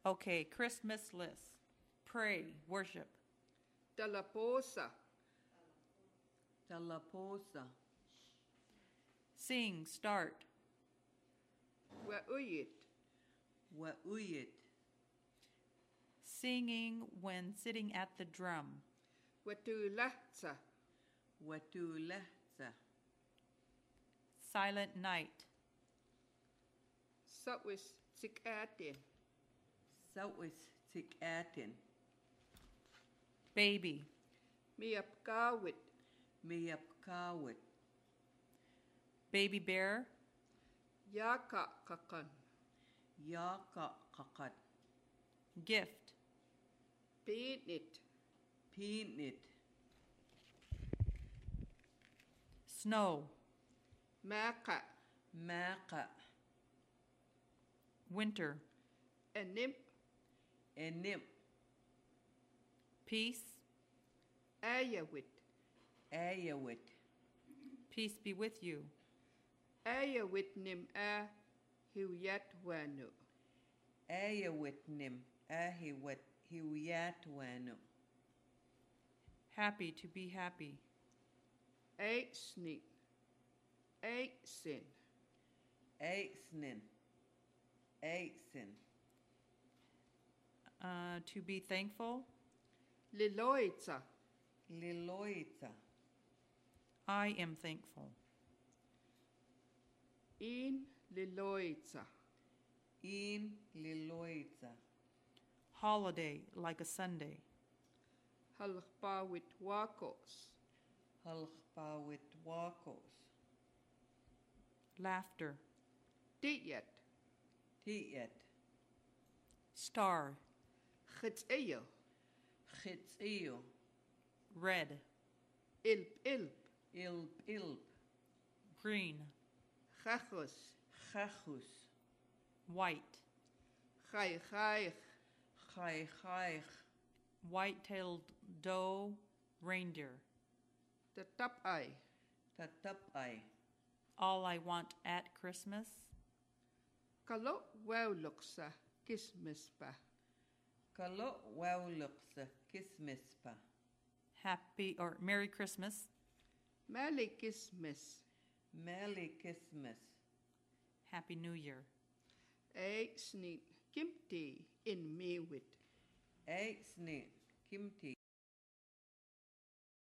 Okay, Christmas list. Pray, worship. Talaposa, Talaposa, Sing, start. Wa'uyit, Wa'uyit, Singing when sitting at the drum. Watulatsa, Watulatsa, Silent night. Sawis Sikatin, Sawis Tikatin, Baby. Miapkawit, Miyapkawit, Baby bear. Yaka Kakan, Yaka Kakat, Gift. Pinit, Pinit, Snow. Maka, Maka, Winter. Enimp, Enip, Peace. Ayawit, Ayawit, Peace be with you. Ayawit Nim A, Huyat Wanu, Ayawit Nim, Ahiwat, Hiwiyatwanu, Happy to be happy. Aiksni, Aiksin, Aixnin, Aixin, To be thankful. Liloitsa, Liloita, I am thankful. In Liloitsa, In Liloita, Holiday like a Sunday. Halpawit Wakos, Halchpawit Wakos, Laughter. Diyat, Tiyat, Star. Chitsayo, Chitzio, Red. Ilp, Ilp Ilp, Green. Chachos, Chachus, White. Chai, Chai Chaich, White-tailed doe. Reindeer. Tatapai, Tatapai, All I want at Christmas. Kalo Wawluksa, Kismispa, Kalo Wawluksa, Kismispa, Happy or Merry Christmas. Mali Kismis, Merry Christmas, Happy New Year. Aiksni, Kimti, in Mewit, Aixnit, Kimti,